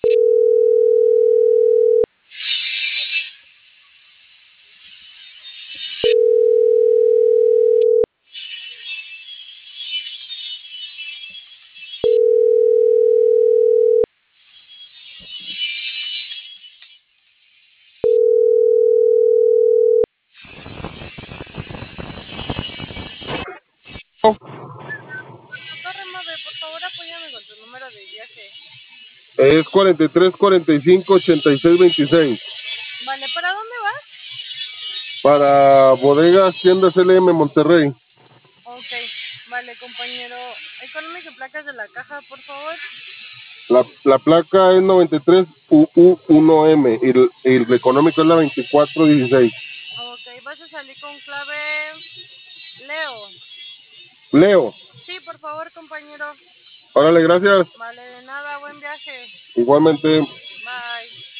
Torre Mave, por favor apóyame con tu número de viaje. Es 43 45 86 26. Vale, ¿para dónde vas? Para Bodegas Tiendas LM Monterrey. Ok, vale, compañero. Económico y placas de la caja, por favor. La placa es 93 UU1M y el económico es la 2416. Ok, vas a salir con clave Leo. Leo. Sí, por favor, compañero. Órale, gracias. Vale, de nada, buen viaje. Igualmente.